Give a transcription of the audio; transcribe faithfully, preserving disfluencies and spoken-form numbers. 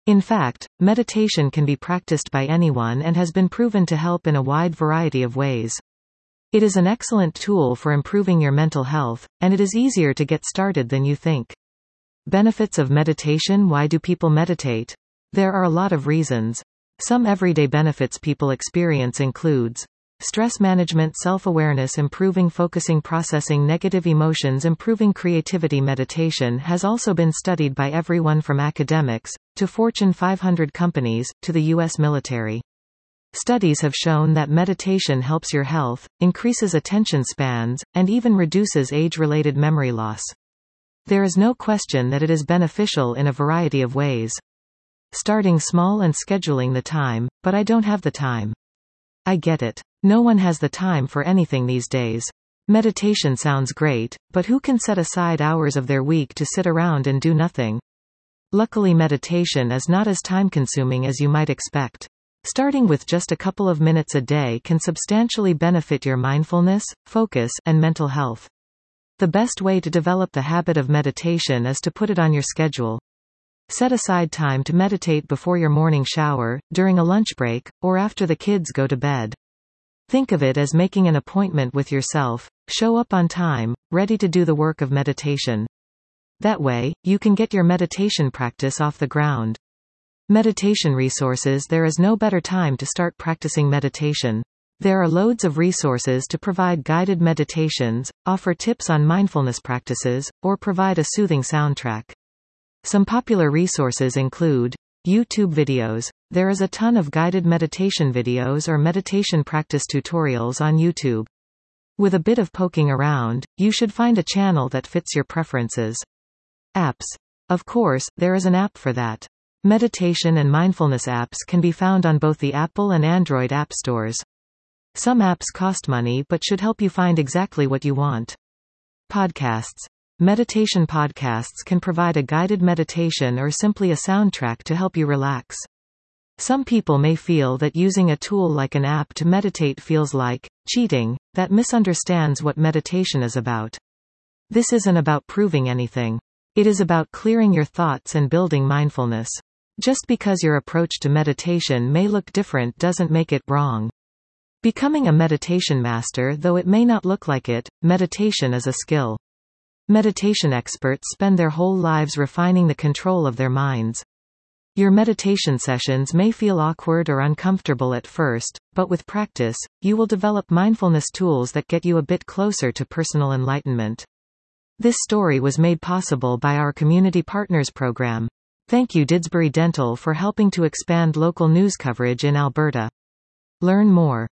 In fact, meditation can be practiced by anyone and has been proven to help in a wide variety of ways. It is an excellent tool for improving your mental health, and it is easier to get started than you think. Benefits of meditation. Why do people meditate? There are a lot of reasons. Some everyday benefits people experience includes stress management, self-awareness, improving focusing, processing negative emotions, improving creativity. Meditation has also been studied by everyone from academics, to Fortune five hundred companies, to the U S military. Studies have shown that meditation helps your health, increases attention spans, and even reduces age-related memory loss. There is no question that it is beneficial in a variety of ways. Starting small and scheduling the time, but I don't have the time. I get it. No one has the time for anything these days. Meditation sounds great, but who can set aside hours of their week to sit around and do nothing? Luckily, meditation is not as time-consuming as you might expect. Starting with just a couple of minutes a day can substantially benefit your mindfulness, focus, and mental health. The best way to develop the habit of meditation is to put it on your schedule. Set aside time to meditate before your morning shower, during a lunch break, or after the kids go to bed. Think of it as making an appointment with yourself. Show up on time, ready to do the work of meditation. That way, you can get your meditation practice off the ground. Meditation resources. There is no better time to start practicing meditation. There are loads of resources to provide guided meditations, offer tips on mindfulness practices, or provide a soothing soundtrack. Some popular resources include YouTube videos. There is a ton of guided meditation videos or meditation practice tutorials on YouTube. With a bit of poking around, you should find a channel that fits your preferences. Apps. Of course, there is an app for that. Meditation and mindfulness apps can be found on both the Apple and Android app stores. Some apps cost money but should help you find exactly what you want. Podcasts. Meditation podcasts can provide a guided meditation or simply a soundtrack to help you relax. Some people may feel that using a tool like an app to meditate feels like cheating, that misunderstands what meditation is about. This isn't about proving anything. It is about clearing your thoughts and building mindfulness. Just because your approach to meditation may look different doesn't make it wrong. Becoming a meditation master. Though it may not look like it, meditation is a skill. Meditation experts spend their whole lives refining the control of their minds. Your meditation sessions may feel awkward or uncomfortable at first, but with practice, you will develop mindfulness tools that get you a bit closer to personal enlightenment. This story was made possible by our Community Partners program. Thank you Didsbury Dental for helping to expand local news coverage in Alberta. Learn more.